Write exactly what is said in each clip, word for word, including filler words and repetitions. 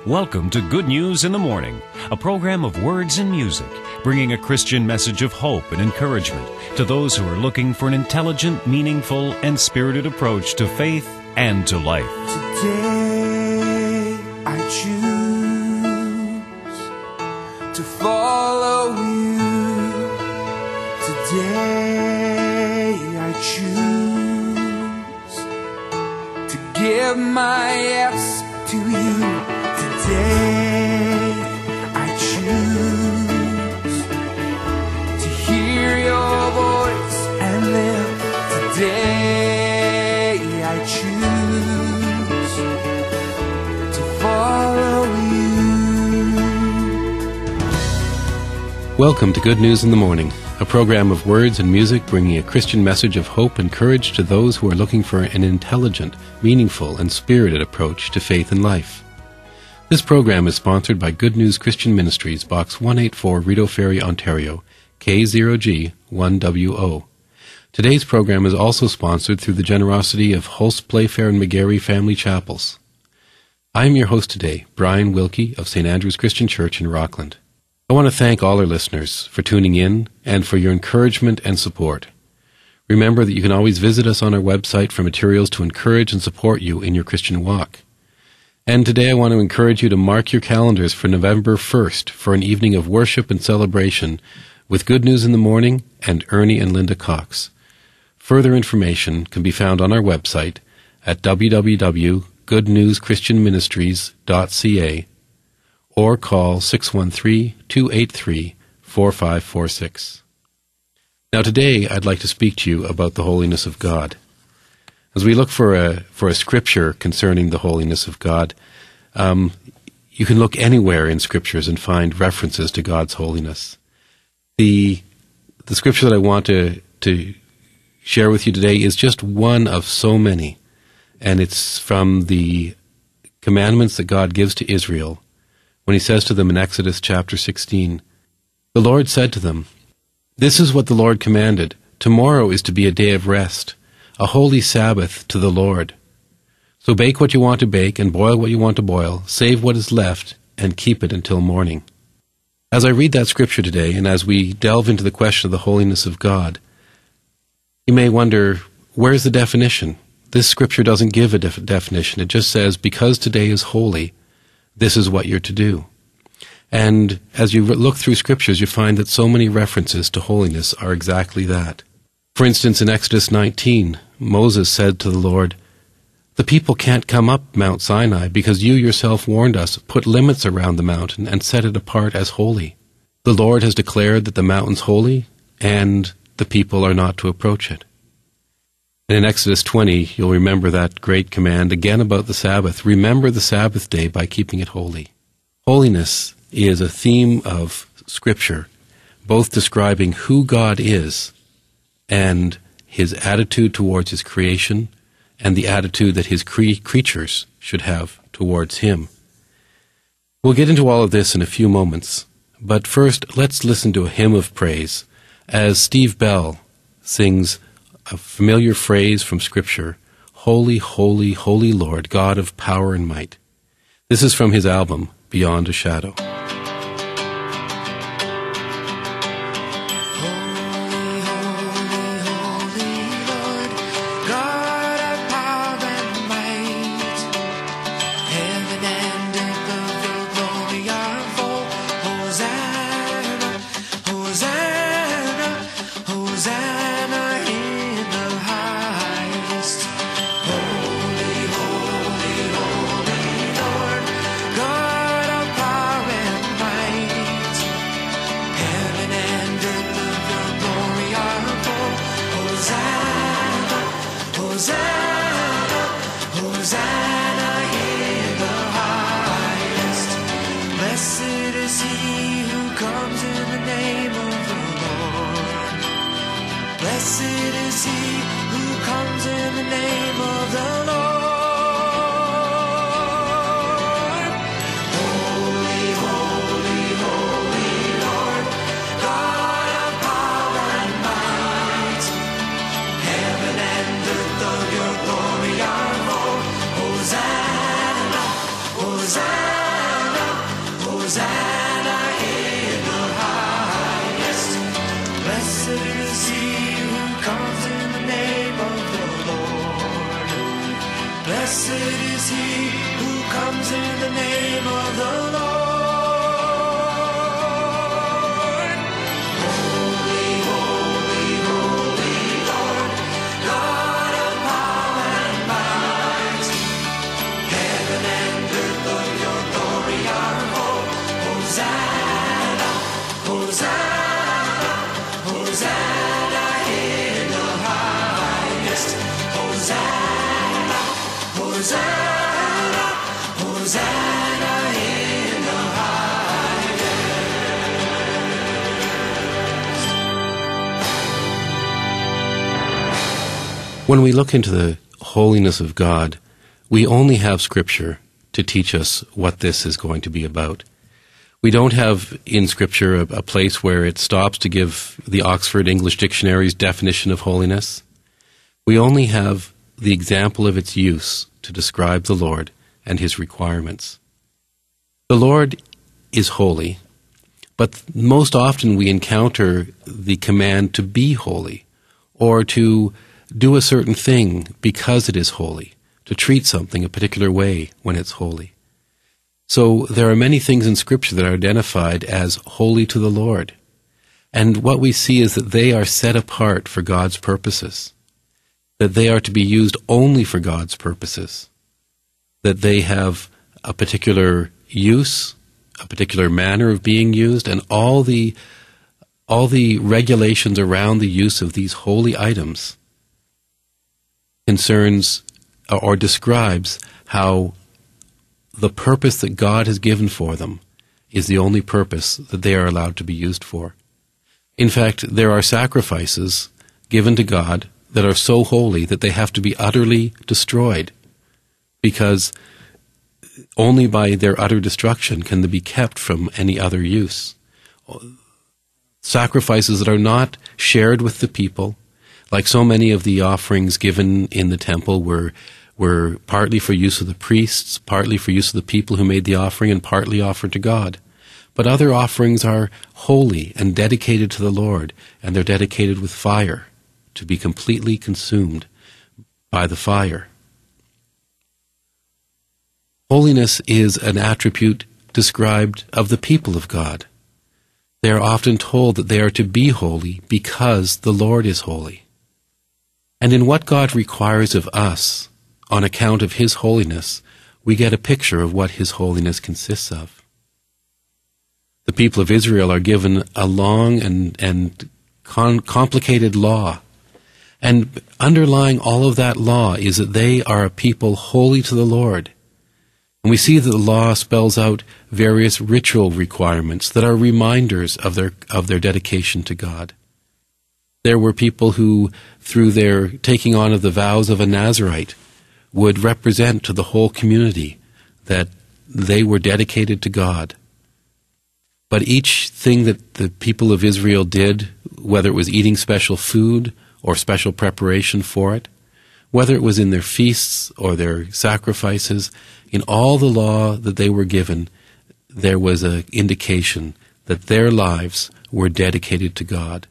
Welcome to Good News in the Morning, a program of words and music, bringing a Christian message of hope and encouragement to those who are looking for an intelligent, meaningful, and spirited approach to faith and to life. Today I choose to follow you. Today I choose to give my yes to you. Today I choose to hear your voice and live. Today I choose to follow you. Welcome to Good News in the Morning, a program of words and music bringing a Christian message of hope and courage to those who are looking for an intelligent, meaningful, and spirited approach to faith and life. This program is sponsored by Good News Christian Ministries, Box one eighty-four, Rideau Ferry, Ontario, K zero G one W O. Today's program is also sponsored through the generosity of Hulse, Playfair, and McGarry Family Chapels. I am your host today, Brian Wilkie of Saint Andrew's Christian Church in Rockland. I want to thank all our listeners for tuning in and for your encouragement and support. Remember that you can always visit us on our website for materials to encourage and support you in your Christian walk. And today I want to encourage you to mark your calendars for November first for an evening of worship and celebration with Good News in the Morning and Ernie and Linda Cox. Further information can be found on our website at w w w dot good news christian ministries dot c a or call six one three, two eight three, four five four six. Now today I'd like to speak to you about the holiness of God. As we look for a for a scripture concerning the holiness of God, um, you can look anywhere in scriptures and find references to God's holiness. The the scripture that I want to to share with you today is just one of so many, and it's from the commandments that God gives to Israel when He says to them in Exodus chapter sixteen, "The Lord said to them, 'This is what the Lord commanded: tomorrow is to be a day of rest, a holy Sabbath to the Lord. So bake what you want to bake and boil what you want to boil, save what is left, and keep it until morning.'" As I read that scripture today, and as we delve into the question of the holiness of God, you may wonder, where's the definition? This scripture doesn't give a def- definition. It just says, because today is holy, this is what you're to do. And as you look through scriptures, you find that so many references to holiness are exactly that. For instance, in Exodus nineteen, Moses said to the Lord, "The people can't come up Mount Sinai because you yourself warned us, put limits around the mountain and set it apart as holy. The Lord has declared that the mountain's holy and the people are not to approach it." And in Exodus twenty, you'll remember that great command again about the Sabbath. Remember the Sabbath day by keeping it holy. Holiness is a theme of Scripture, both describing who God is and His attitude towards His creation and the attitude that His cre- creatures should have towards Him. We'll get into all of this in a few moments, but first let's listen to a hymn of praise as Steve Bell sings a familiar phrase from Scripture, "Holy, holy, holy Lord, God of power and might." This is from his album, Beyond a Shadow. Blessed is he who comes in the name of the Lord. Holy, holy, holy Lord, God of power and might. Heaven and earth of your glory are full. Hosanna, Hosanna. Hosanna in the highest. Blessed is he who comes in the name of the Lord. Blessed is he who comes in the name of the Lord. Holy, holy, holy Lord, God of power and might. Heaven and earth of your glory are full. Hosanna, Hosanna, Hosanna in the highest. Hosanna, Hosanna, Hosanna in the highest. When we look into the holiness of God, we only have Scripture to teach us what this is going to be about. We don't have in Scripture a, a place where it stops to give the Oxford English Dictionary's definition of holiness. We only have the example of its use to describe the Lord and his requirements. The Lord is holy, but most often we encounter the command to be holy, or to do a certain thing because it is holy, to treat something a particular way when it's holy. So there are many things in Scripture that are identified as holy to the Lord. And what we see is that they are set apart for God's purposes, that they are to be used only for God's purposes, that they have a particular use, a particular manner of being used, and all the all the regulations around the use of these holy items concerns or describes how the purpose that God has given for them is the only purpose that they are allowed to be used for. In fact, there are sacrifices given to God that are so holy that they have to be utterly destroyed, because only by their utter destruction can they be kept from any other use. Sacrifices that are not shared with the people, like so many of the offerings given in the temple were were partly for use of the priests, partly for use of the people who made the offering, and partly offered to God. But other offerings are holy and dedicated to the Lord, and they're dedicated with fire, to be completely consumed by the fire. Holiness is an attribute described of the people of God. They are often told that they are to be holy because the Lord is holy. And in what God requires of us, on account of his holiness, we get a picture of what his holiness consists of. The people of Israel are given a long and, and con- complicated law. And underlying all of that law is that they are a people holy to the Lord. And we see that the law spells out various ritual requirements that are reminders of their of their dedication to God. There were people who, through their taking on of the vows of a Nazirite, would represent to the whole community that they were dedicated to God. But each thing that the people of Israel did, whether it was eating special food or special preparation for it, whether it was in their feasts or their sacrifices, in all the law that they were given, there was an indication that their lives were dedicated to God.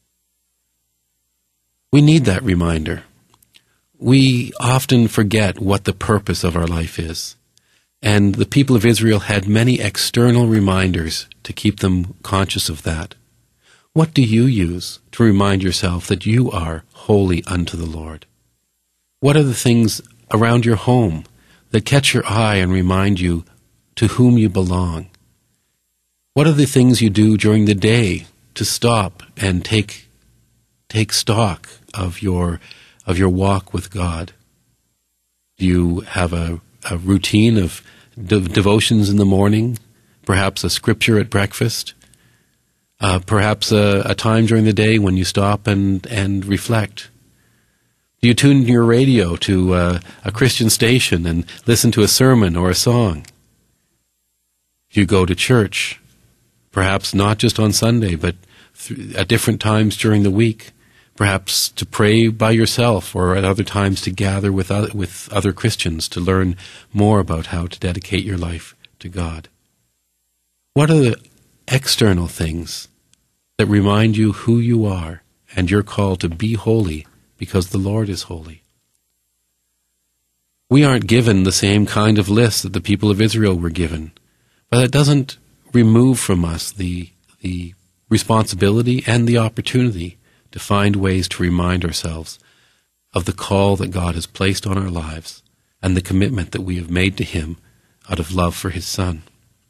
We need that reminder. We often forget what the purpose of our life is. And the people of Israel had many external reminders to keep them conscious of that. What do you use to remind yourself that you are holy unto the Lord? What are the things around your home that catch your eye and remind you to whom you belong? What are the things you do during the day to stop and take take stock of your of your walk with God? Do you have a, a routine of de- devotions in the morning, perhaps a scripture at breakfast, uh, perhaps a, a time during the day when you stop and, and reflect? Do you tune your radio to uh, a Christian station and listen to a sermon or a song? Do you go to church, perhaps not just on Sunday, but th- at different times during the week? Perhaps to pray by yourself, or at other times to gather with other, with other Christians to learn more about how to dedicate your life to God. What are the external things that remind you who you are and you're called to be holy because the Lord is holy? We aren't given the same kind of list that the people of Israel were given, but that doesn't remove from us the the responsibility and the opportunity to find ways to remind ourselves of the call that God has placed on our lives and the commitment that we have made to Him out of love for His Son.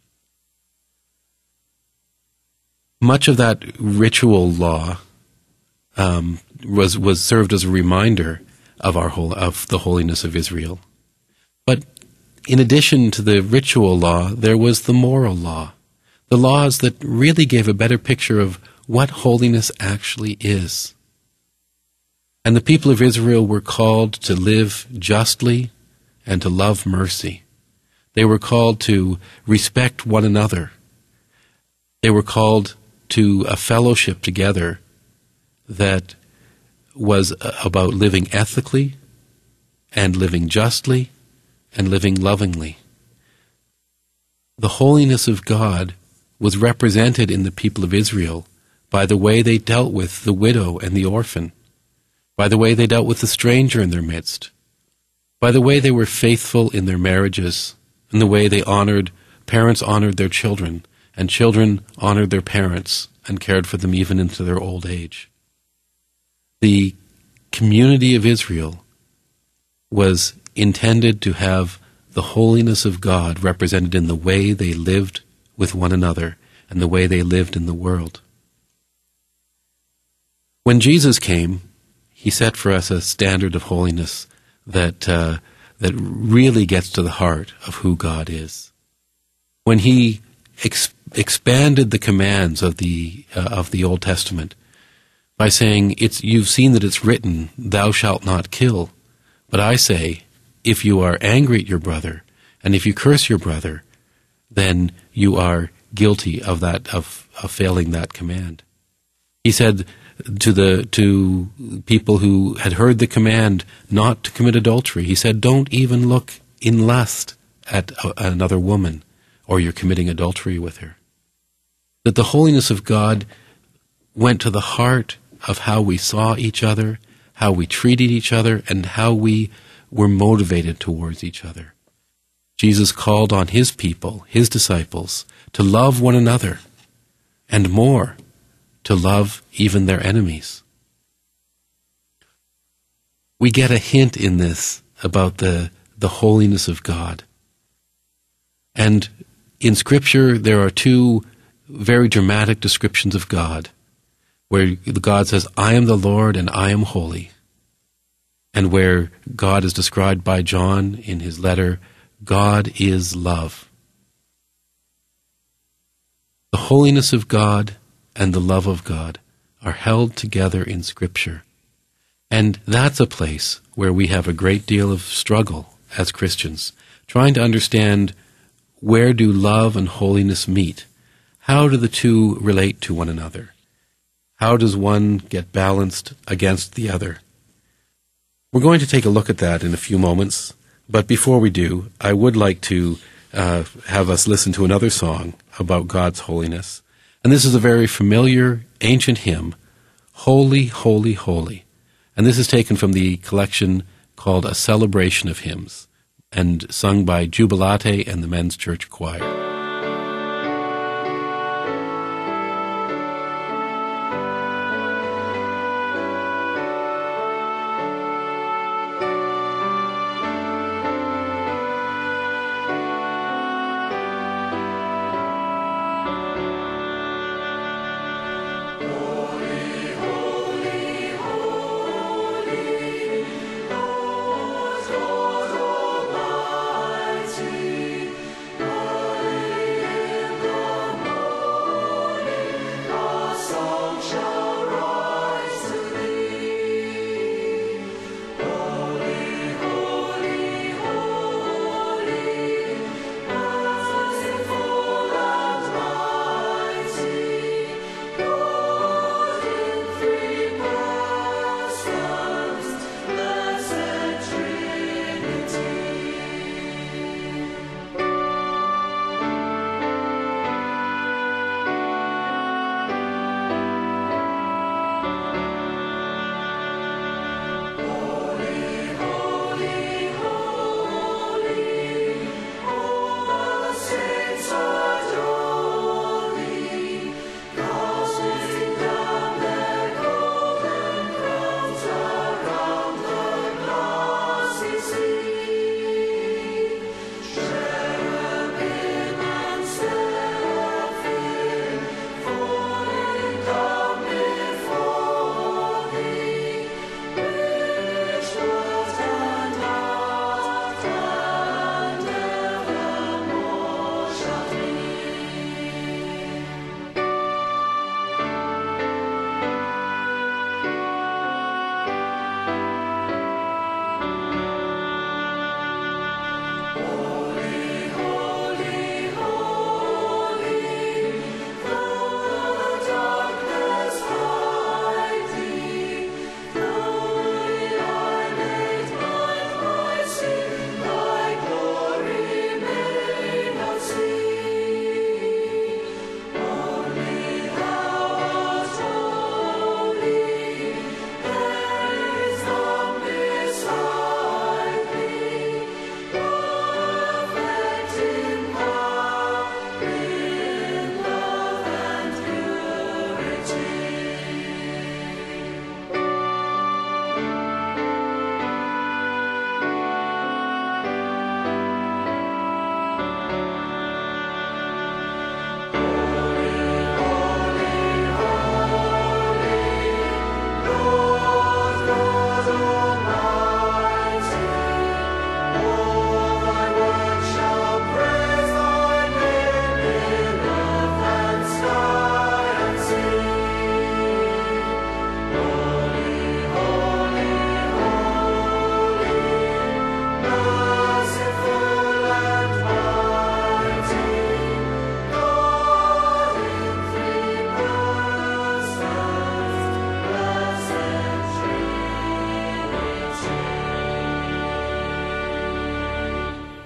Much of that ritual law um, was was served as a reminder of our whole, of the holiness of Israel. But in addition to the ritual law, there was the moral law, the laws that really gave a better picture of what holiness actually is. And the people of Israel were called to live justly and to love mercy. They were called to respect one another. They were called to a fellowship together that was about living ethically and living justly and living lovingly. The holiness of God was represented in the people of Israel by the way they dealt with the widow and the orphan, by the way they dealt with the stranger in their midst, by the way they were faithful in their marriages, and the way they honored, parents honored their children, and children honored their parents and cared for them even into their old age. The community of Israel was intended to have the holiness of God represented in the way they lived with one another and the way they lived in the world. When Jesus came, He set for us a standard of holiness that uh, that really gets to the heart of who God is. When He ex- expanded the commands of the uh, of the Old Testament by saying, "It's you've seen that it's written, 'Thou shalt not kill,' but I say, if you are angry at your brother and if you curse your brother, then you are guilty of that of, of failing that command." He said to the to people who had heard the command not to commit adultery, He said, "Don't even look in lust at a, another woman, or you're committing adultery with her." That the holiness of God went to the heart of how we saw each other, how we treated each other, and how we were motivated towards each other. Jesus called on His people, His disciples, to love one another, and more, to love even their enemies. We get a hint in this about the, the holiness of God. And in Scripture, there are two very dramatic descriptions of God, where God says, "I am the Lord and I am holy," and where God is described by John in his letter, "God is love." The holiness of God and the love of God are held together in Scripture. And that's a place where we have a great deal of struggle as Christians, trying to understand, where do love and holiness meet? How do the two relate to one another? How does one get balanced against the other? We're going to take a look at that in a few moments, but before we do, I would like to uh, have us listen to another song about God's holiness. And this is a very familiar, ancient hymn, "Holy, Holy, Holy." And this is taken from the collection called A Celebration of Hymns, and sung by Jubilate and the Men's Church Choir. Holy,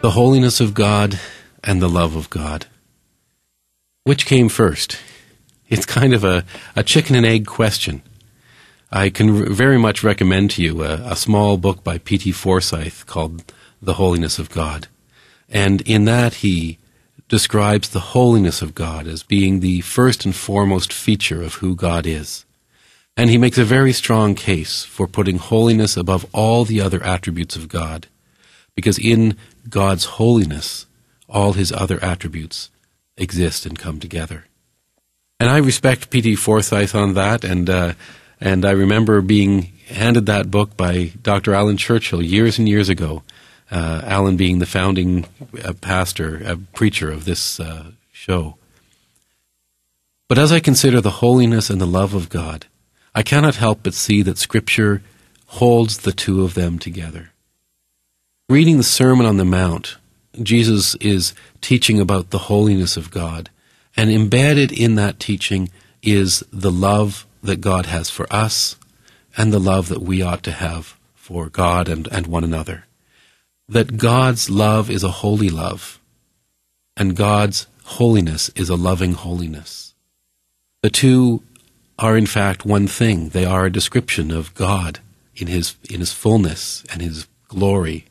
The holiness of God and the love of God. Which came first? It's kind of a, a chicken and egg question. I can r- very much recommend to you a, a small book by P T Forsyth called The Holiness of God. And in that he describes the holiness of God as being the first and foremost feature of who God is. And he makes a very strong case for putting holiness above all the other attributes of God, because in God's holiness, all his other attributes exist and come together. And I respect P T Forsyth on that, and uh, and I remember being handed that book by Doctor Alan Churchill years and years ago, uh, Alan being the founding uh, pastor, uh, preacher of this uh, show. But as I consider the holiness and the love of God, I cannot help but see that Scripture holds the two of them together. Reading the Sermon on the Mount, Jesus is teaching about the holiness of God, and embedded in that teaching is the love that God has for us and the love that we ought to have for God and, and one another. That God's love is a holy love, and God's holiness is a loving holiness. The two are in fact one thing. They are a description of God in his, in his fullness and his glory.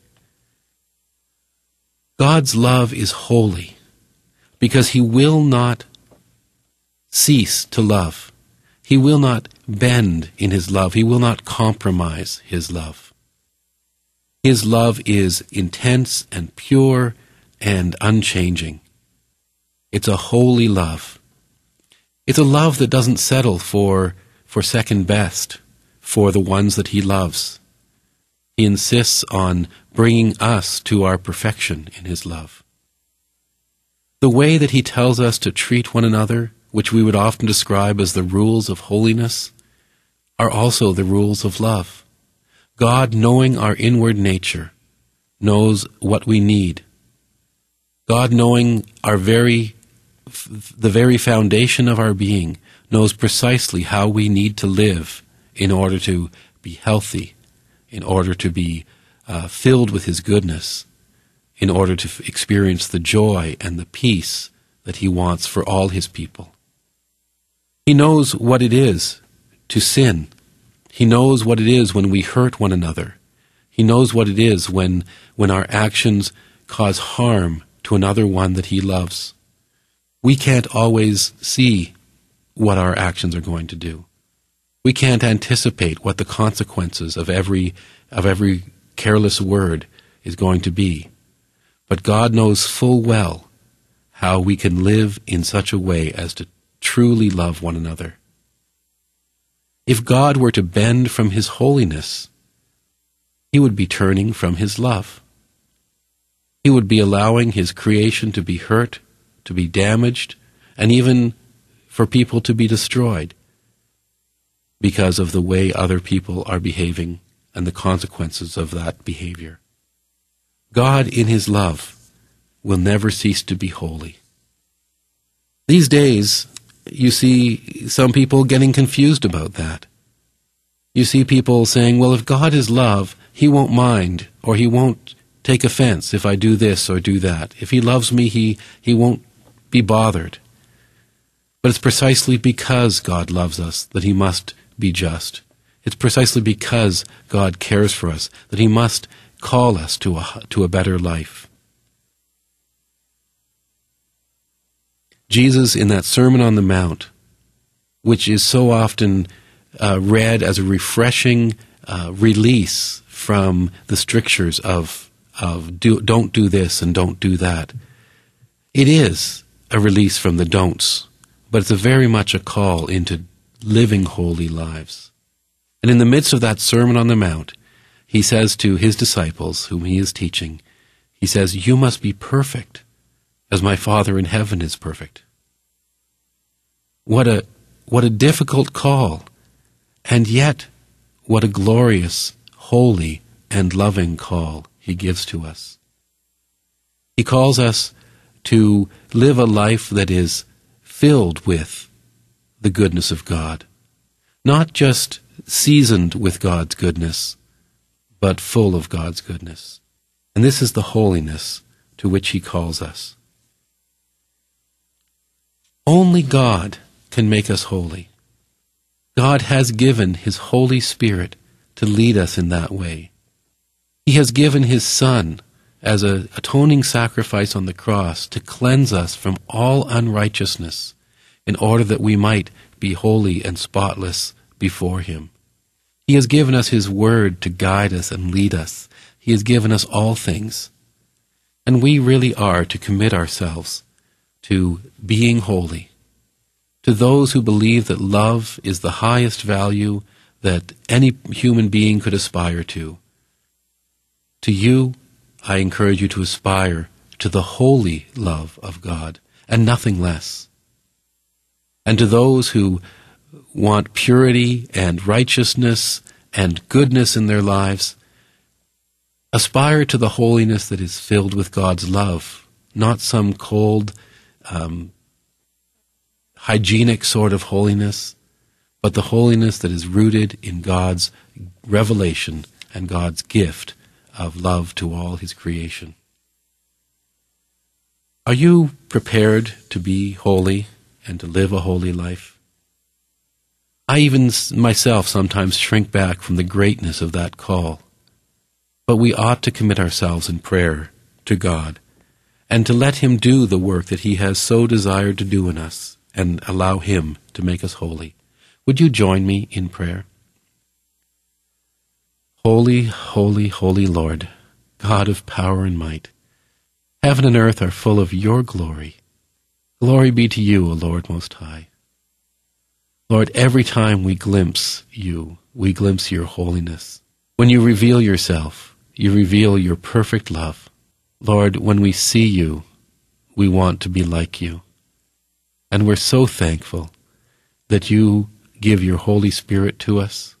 God's love is holy because he will not cease to love. He will not bend in his love. He will not compromise his love. His love is intense and pure and unchanging. It's a holy love. It's a love that doesn't settle for, for second best for the ones that he loves. He insists on bringing us to our perfection in his love. The way that he tells us to treat one another, which we would often describe as the rules of holiness, are also the rules of love. God, knowing our inward nature, knows what we need. God, knowing our very, the very foundation of our being, knows precisely how we need to live in order to be healthy, in order to be uh, filled with his goodness, in order to f- experience the joy and the peace that he wants for all his people. He knows what it is to sin. He knows what it is when we hurt one another. He knows what it is when, when our actions cause harm to another one that he loves. We can't always see what our actions are going to do. We can't anticipate what the consequences of every of every careless word is going to be. But God knows full well how we can live in such a way as to truly love one another. If God were to bend from his holiness, he would be turning from his love. He would be allowing his creation to be hurt, to be damaged, and even for people to be destroyed because of the way other people are behaving and the consequences of that behavior. God, in his love, will never cease to be holy. These days, you see some people getting confused about that. You see people saying, well, if God is love, he won't mind, or he won't take offense if I do this or do that. If he loves me, he, he won't be bothered. But it's precisely because God loves us that he must be just. It's precisely because God cares for us that he must call us to a, to a better life. Jesus, in that Sermon on the Mount, which is so often uh, read as a refreshing uh, release from the strictures of, of do, don't do this and don't do that, it is a release from the don'ts, but it's a very much a call into living holy lives. And in the midst of that Sermon on the Mount, he says to his disciples, whom he is teaching, he says, you must be perfect as my Father in heaven is perfect. What a, what a difficult call, and yet what a glorious, holy, and loving call he gives to us. He calls us to live a life that is filled with the goodness of God, not just seasoned with God's goodness, but full of God's goodness. And this is the holiness to which he calls us. Only God can make us holy. God has given his Holy Spirit to lead us in that way. He has given his Son as an atoning sacrifice on the cross to cleanse us from all unrighteousness in order that we might be holy and spotless before him. He has given us his word to guide us and lead us. He has given us all things. And we really are to commit ourselves to being holy. To those who believe that love is the highest value that any human being could aspire to. To you, I encourage you to aspire to the holy love of God and nothing less. And to those who want purity and righteousness and goodness in their lives, aspire to the holiness that is filled with God's love, not some cold, um, hygienic sort of holiness, but the holiness that is rooted in God's revelation and God's gift of love to all his creation. Are you prepared to be holy and to live a holy life? I even myself sometimes shrink back from the greatness of that call. But we ought to commit ourselves in prayer to God and to let him do the work that he has so desired to do in us and allow him to make us holy. Would you join me in prayer? Holy, holy, holy Lord, God of power and might, heaven and earth are full of your glory. Glory be to you, O Lord Most High. Lord, every time we glimpse you, we glimpse your holiness. When you reveal yourself, you reveal your perfect love. Lord, when we see you, we want to be like you. And we're so thankful that you give your Holy Spirit to us,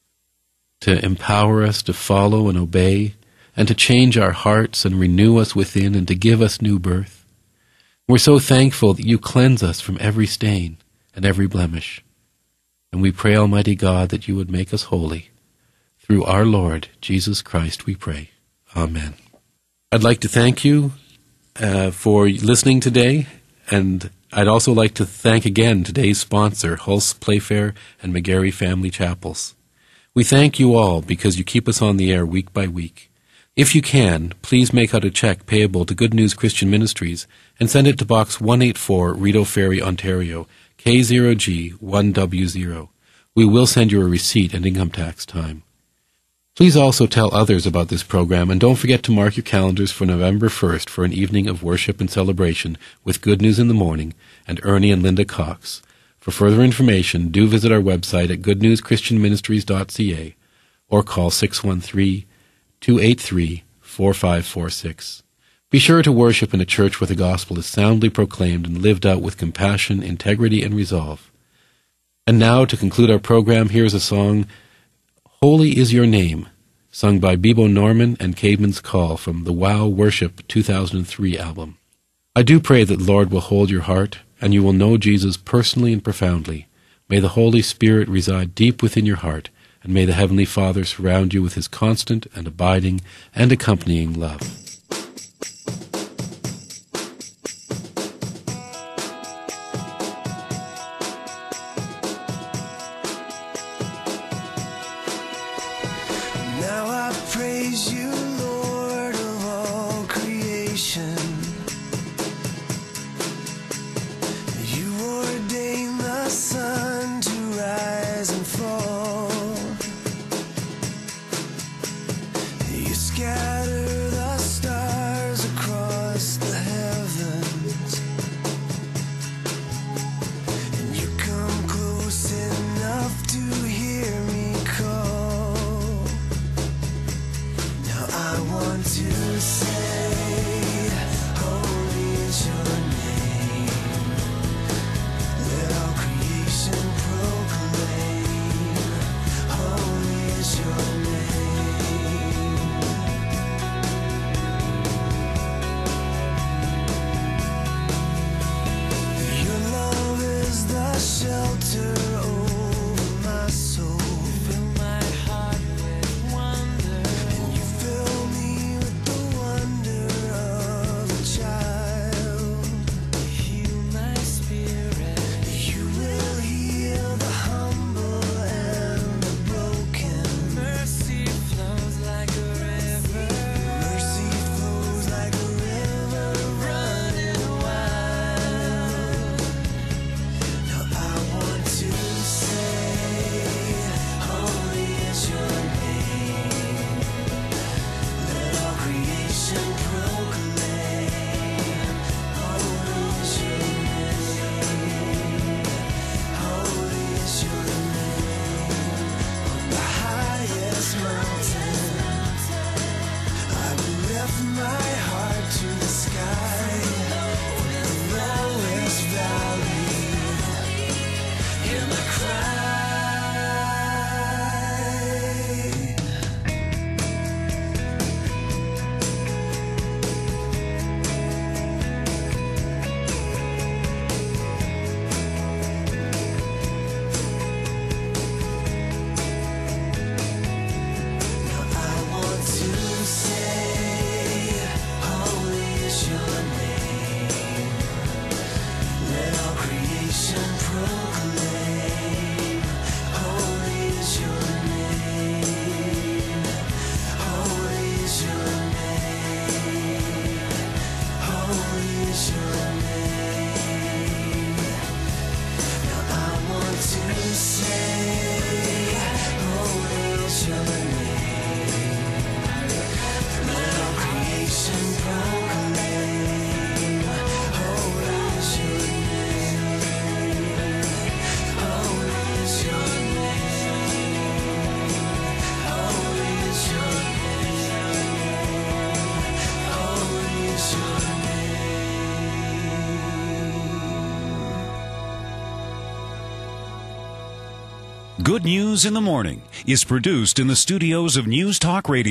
to empower us to follow and obey, and to change our hearts and renew us within and to give us new birth. We're so thankful that you cleanse us from every stain and every blemish. And we pray, Almighty God, that you would make us holy. Through our Lord, Jesus Christ, we pray. Amen. I'd like to thank you uh, for listening today, and I'd also like to thank again today's sponsor, Hulse Playfair and McGarry Family Chapels. We thank you all because you keep us on the air week by week. If you can, please make out a check payable to Good News Christian Ministries and send it to Box one eighty-four, Rideau Ferry, Ontario, K zero G one W zero. We will send you a receipt and income tax time. Please also tell others about this program, and don't forget to mark your calendars for November first for an evening of worship and celebration with Good News in the Morning and Ernie and Linda Cox. For further information, do visit our website at good news christian ministries dot c a or call six one three, two eight three, four five four six. Be sure to worship in a church where the gospel is soundly proclaimed and lived out with compassion, integrity, and resolve. And now, to conclude our program, here's a song, Holy is Your Name, sung by Bebo Norman and Caedmon's Call from the Wow Worship two thousand three album. I do pray that the Lord will hold your heart, and you will know Jesus personally and profoundly. May the Holy Spirit reside deep within your heart, and may the Heavenly Father surround you with his constant and abiding and accompanying love. Now I praise you, Lord of all creation. You ordain the sun to rise and fall. You scatter the stars. Good News in the Morning is produced in the studios of News Talk Radio.